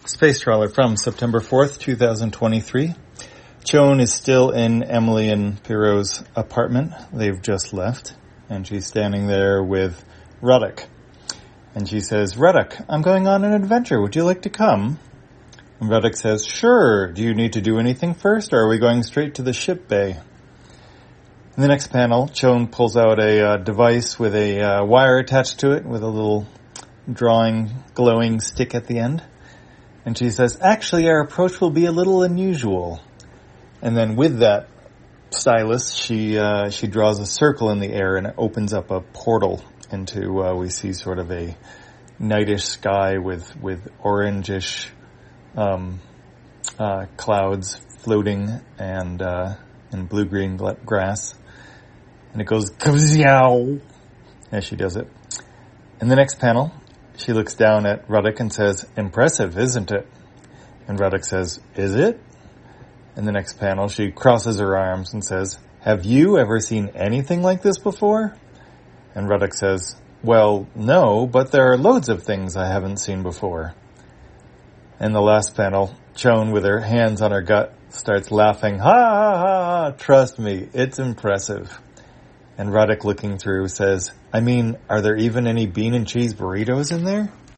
Space Trawler from September 4th, 2023. Joan is still in Emily and Pierrot's apartment. They've just left. And she's standing there with Ruddock. And she says, Ruddock, I'm going on an adventure. Would you like to come? And Ruddock says, sure. Do you need to do anything first, or are we going straight to the ship bay? In the next panel, Joan pulls out a device with a wire attached to it with a little drawing, glowing stick at the end. And she says, actually, our approach will be a little unusual. And then with that stylus, she draws a circle in the air and it opens up a portal into, we see sort of a nightish sky with orangish clouds floating and blue-green grass. And it goes, kazyow, as she does it. In the next panel, she looks down at Ruddock and says, impressive, isn't it? And Ruddock says, is it? In the next panel, she crosses her arms and says, have you ever seen anything like this before? And Ruddock says, well, no, but there are loads of things I haven't seen before. In the last panel, Joan, with her hands on her gut, starts laughing, ha ha ha, trust me, it's impressive. And Ruddock, looking through, says, I mean, are there even any bean and cheese burritos in there?